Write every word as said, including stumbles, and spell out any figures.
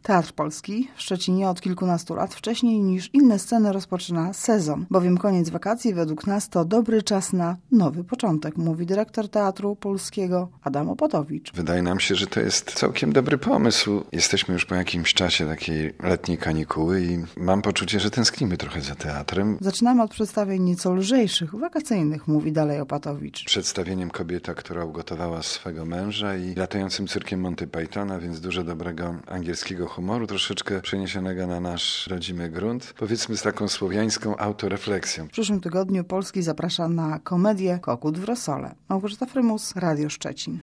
Teatr Polski w Szczecinie od kilkunastu lat wcześniej niż inne sceny rozpoczyna sezon, bowiem koniec wakacji według nas to dobry czas na nowy początek, mówi dyrektor Teatru Polskiego Adam Opatowicz. Wydaje nam się, że to jest całkiem dobry pomysł. Jesteśmy już po jakimś czasie takiej letniej kanikuły i mam poczucie, że tęsknimy trochę za teatrem. Zaczynamy od przedstawień nieco lżejszych, wakacyjnych, mówi dalej Opatowicz. Przedstawieniem Kobieta, która ugotowała swego męża i latającym cyrkiem Monty Pythona, więc dużo dobrego angielskiego humoru, troszeczkę przeniesionego na nasz rodzimy grunt. Powiedzmy z taką słowiańską autorefleksją. W przyszłym tygodniu Polski zaprasza na komedię Kokut w Rosole. Małgorzata Frymus, Radio Szczecin.